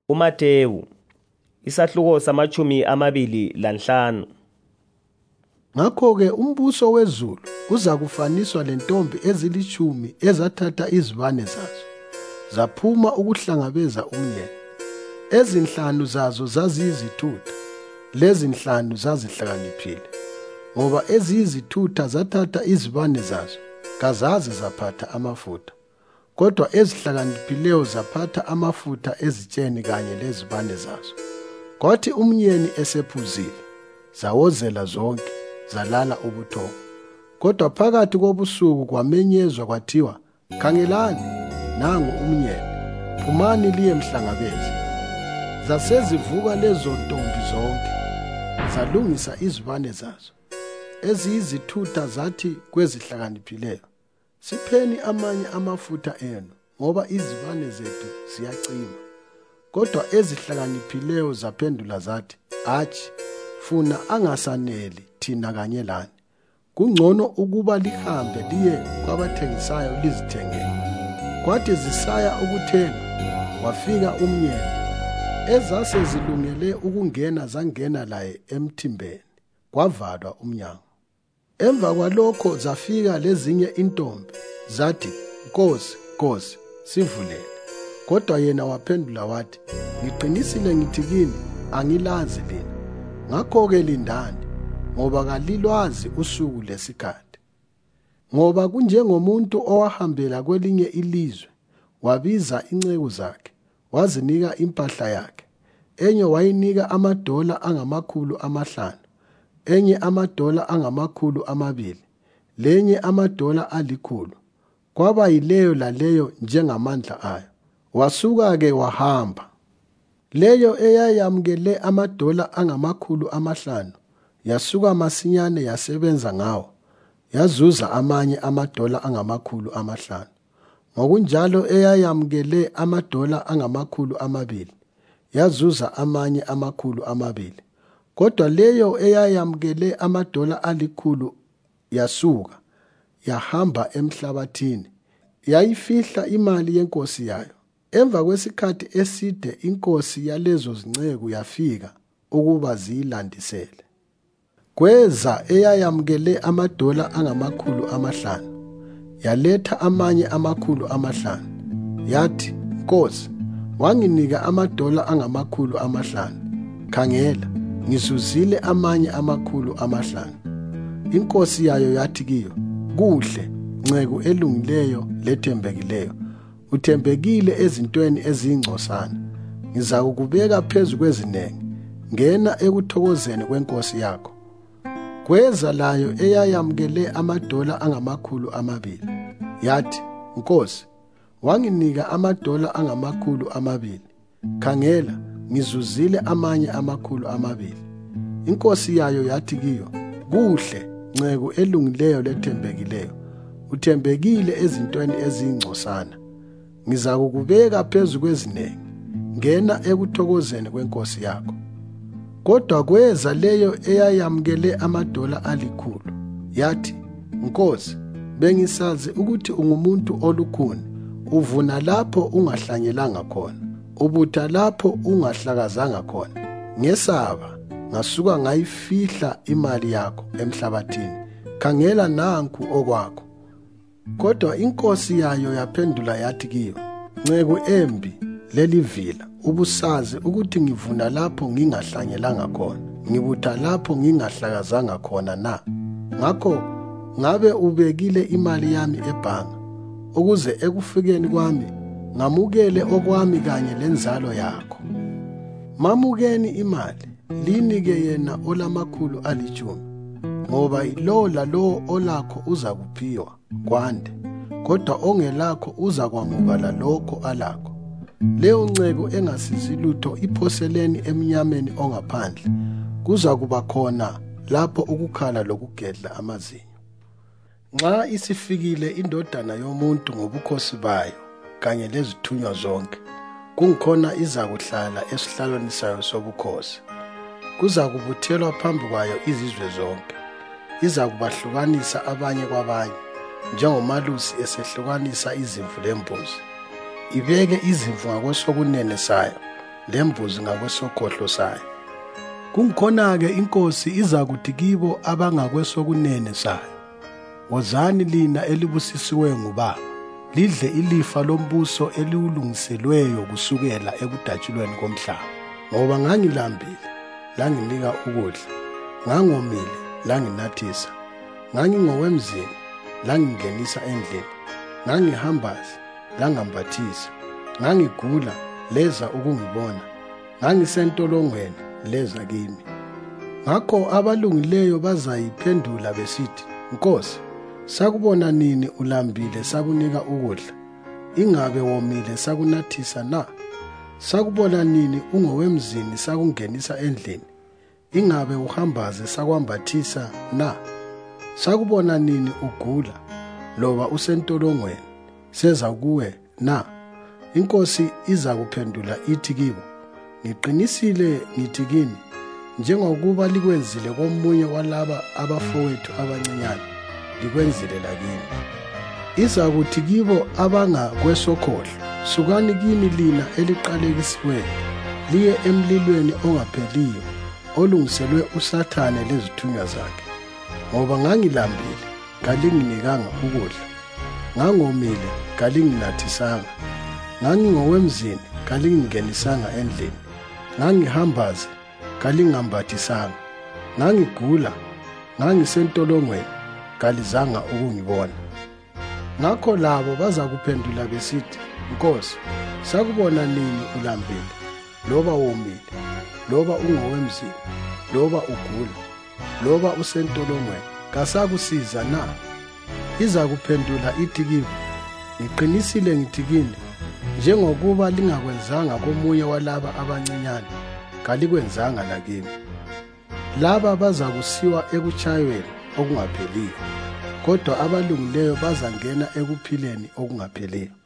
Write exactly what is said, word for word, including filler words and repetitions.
uMatewu isahluko samachumi amabili lanhlanu. Ngakho-ke umbuso wezulu uza kufaniswa lentombi ezilitshumi ezathatha izibane zazo, zaphuma ukuhlangabeza umyeni. Ezinhlanu zazo zaziyizithutha, lezinhlanu zazihlakaniphile. Ngoba eziyizithutha zathatha izibane zazo, kazaze zaphatha amafutha. Kodwa ezihlakaniphileyo zaphatha amafutha ezitsheni kanye lezibane zazo. Kwathi umyeni esephuzile, zawozela zonke, zalala ubuthongo. Kodwa phakathi kobusuku kwamenyezwa kwathiwa, "Khangelani, nangu umyeni, phumani liyemhlangabeza." Zasezivuka lezo ntombi zonke, zalungisa izibane zazo. Eziyizithutha zathi kwezihlakaniphileyo, "Sipheni amanye amafutha enu, ngoba izibane zethu ziyacima." Kodwa ezihlakaniphileyo zaphendula zathi, "Hatshi, funa angasaneli thina kanye lani. Kungcono ukuba lihambe liye kwabathengisayo lizithengele." Kwathi zisaya ukuthenga, wafika umyeni. Ezase zilungele ukungena zangena laye emthimbeni, kwavalwa umnyango. Emva kwalokho zafika lezinye intombi, zathi, "Nkosi, Nkosi, sivulele." Kodwa yena waphendula wathi, "Ngiqinisile ngithi kini, angilazi lina. Ngakho-ke lindani, ngoba kalilwazi usuku lesikhathi." Ngoba kunjengomuntu owahambela kwelinye ilizwe, wabiza inceku zakhe, wazinika impahla yakhe. Enye wayinika amadola angamakhulu amahlanu, enye amadola angamakhulu amabili, lenye amadola alikhulu. Kwaba yileyo laleyo njengamandla ayo. Wasuka-ke wahamba. Leyo eyayamukele amadola angamakhulu amahlanu, yasuka masinyane yasebenza ngawo, yazuza amanye amadola angamakhulu amahlanu. Ngokunjalo eyayamukele amadola angamakhulu amabili, yazuza amanye amakhulu amabili. Kodwa leyo eyayamukele amadola alikhulu yasuka, yahamba emhlabathini, yayifihla imali yenkosi yayo. Emva kwesikhathi eside inkosi yalezo zinceku yafika ukuba ziyilandisele. Kweza eyayamukele amadola angamakhulu amahlanu, yaletha amanye amakhulu amahlanu. Yathi, "Nkosi, wanginika amadola angamakhulu amahlanu. Khangela, ngizuzile amanye amakhulu amahlanu." Inkosi yayo yathi kiyo, "Kuhle, nceku elungileyo lethembekileyo. Uthembekile ezintweni eziyingcosana. Ngizakubeka phezu kwezinengi. Ngena ekuthokozeni kwenkosi yakho." Kweza layo eyayamukele amadola angamakhulu amabili. Yathi, "Nkosi, wanginika amadola angamakhulu amabili. Khangela, ngizuzile amanye amakhulu amabili." Inkosi yayo yathi kiyo, "Kuhle, nceku elungileyo lethembekileyo. Uthembekile ezintweni eziyingcosana. Ngizakubeka phezu kwezinengi. Ngena ekuthokozeni kwenkosi yakho." Kodwa kweza leyo eyayamukele amadola alikhulu. Yathi, "Nkosi, bengisazi ukuthi ungumuntu olukhuni. Uvuna lapho ungahlanyelanga khona, ubutha lapho ungahlakazanga khona. Ngesaba, ngasuka ngayifihla imali yakho emhlabathini. Khangela, nanku okwakho." Kodwa inkosi yayo yaphendula yathi kiyo, "Nceku embi lelivila, ubusazi ukuthi ngivuna lapho ngingahlanyelanga khona, ngibutha lapho ngingahlakazanga khona na? Ngakho ngabe ubekile imali yami ebhanga, ukuze ekufikeni kwami ngamukele okwami kanye lenzalo yakho. Mamukeni imali, linike yena olamakhulu alitshumi, ngoba lo lalowo olakho uza kuphiwa kwande, kodwa ongelakho uza kwamukela lokho alakho. Leyo nceku engasizi lutho iphoseleni emnyameni ongaphandle, kuza kuba khona lapho ukukhala lokugedla amazinyo. Nxa isifikile indodana yomuntu ngobukhosi bayo kanye lezithunywa zonke, kungikhona iza kuhlala esihlalweni sayo sobukhosi. Kuza kubuthelwa phambi kwayo izizwe zonke. Iza kubahlukanisa abanye kwabanye, njengomalusi esehlukanisa izimvu lembuzi. Ibeke izimvu ngakwesokunene sayo, lembuzi ngakwesokhohlo sayo. Kungikhona-ke inkosi iza kuthi kibo abangakwesokunene sayo, wozani lina elibusisiwe ngubaba, lidle ilifa lombuso eliwulungiselweyo kusukela ekudatshulweni komhlaba. Ngoba ngangilambile, langinika ukudla, ngangomile, langinathisa, ngangingowemzini, langingenisa endlini, ngangihambazi, langambathisa, ngangigula, leza ukungibona, ngangisentolongweni, leza kimi. Ngakho abalungileyo bazayiphendula besithi, Nkosi, sakubona nini ulambile sakunika ukudla, ingabe womile sakunathisa na? Sakubona nini ungowemzini sakungenisa endlini, ingabe uhambaze sakwambathisa na? Sakubona nini ugula, loba usentolongweni, seza kuwe na? Inkosi iza kuphendula ithi kibo, Ngiqinisile ngithi kini, njengokuba likwenzile komunye walaba abafowethu abancinyane, likwenzile lakini. Iza kuthi kibo abangakwesokhohlo, Sukani kimi lina eliqalekisiweyo, liye emlilweni ongapheliyo, olungiselwe uSathane lezithunywa zakhe. Ngoba ngangilambile, kalinginikanga ukudla, ngangomile, kalinginathisanga, ngangingowemzini, kalingingenisanga endlini, ngangihambazi, kalingambathisanga, ngangigula, ngangisentolongweni, kalizanga ukungibona. Ngakho labo bazakuphendula besithi, Nkosi, sakubona nini ulambile, loba womile, loba ungowemzini, loba ugula, loba usentolongweni, kasakusiza na? Iza kuphendula ithi kibo, Ngiqinisile ngithi kini, njengokuba lingakwenzanga komunye walaba abancinyane, kalikwenzanga lakini. Laba bazakusiwa ekutshayweni okungapheliyo, kodwa abalungileyo bazangena ekuphileni okungapheliyo.